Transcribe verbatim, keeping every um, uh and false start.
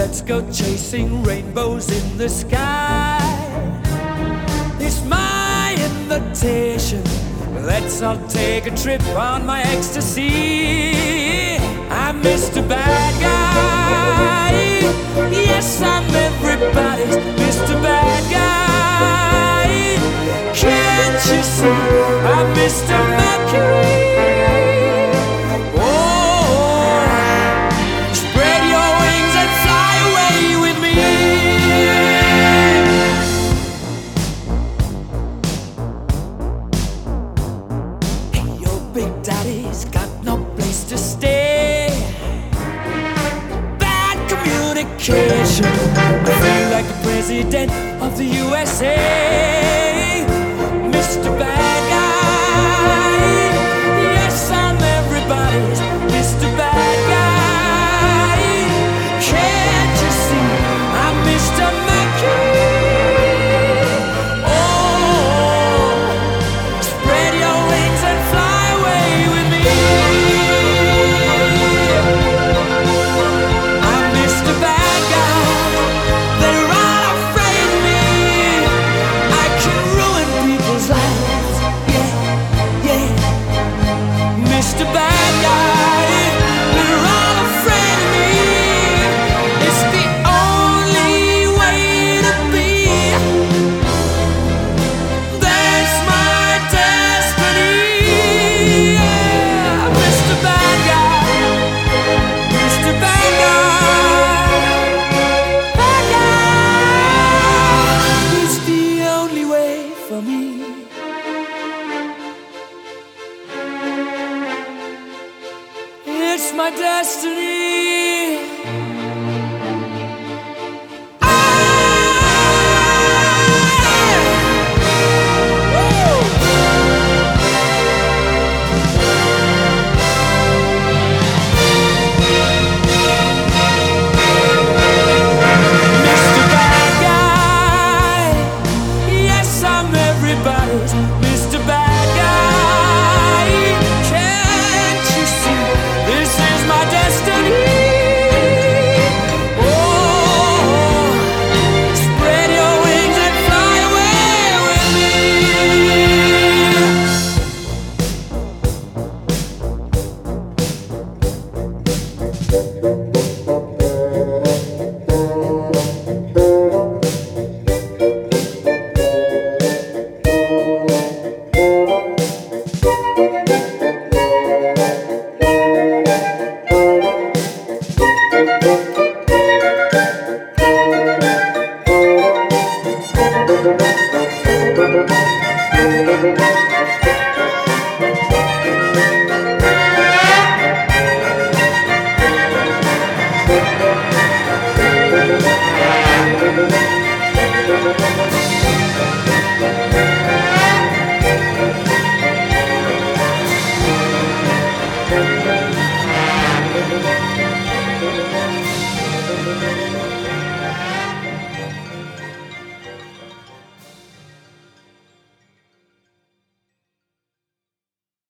let's go chasing rainbows in the sky. It's my invitation. Let's all take a trip on my ecstasy. I'm Mister Bad Guy. Yes, I'm everybody's Mister Bad Guy. Can't you see I'm Mister Mercury? Big Daddy's got no place to stay. Bad communication. I feel like the president of the U S A. Mister Bad Guy. Yes, I'm everybody's Mister Bad Guy. Can't you see I'm Mister Mercury? Mister Bad Guy, they're all afraid of me. It's the only way to be. That's my destiny. Yeah, Mister Bad Guy, Mister Bad Guy, Bad Guy. It's the only way for me. It's my destiny. Ah! Woo! Mister Bad Guy. Yes, I'm everybody's Mister Bad Guy. Can't you see? This is my destiny. Oh, spread your wings and fly away with me.